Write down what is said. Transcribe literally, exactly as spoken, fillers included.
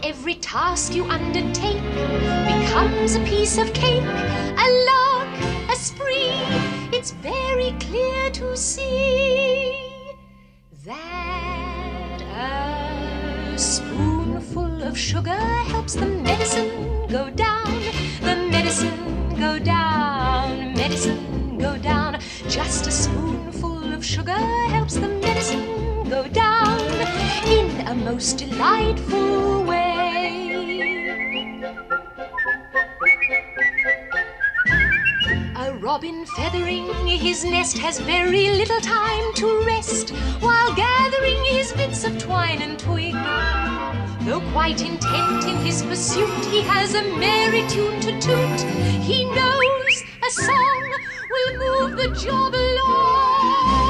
every task you undertake becomes a piece of cake, a lark, a spree. It's very clear to see that a spoonful of sugar helps the medicine go down, the medicine go down, medicine go down. Just a spoonful of sugar helps the medicine go down in a most delightful way. A robin feathering his nest has very little time to rest while gathering his bits of twine and twig. Though quite intent in his pursuit, he has a merry tune to toot. He knows a song will move the job along.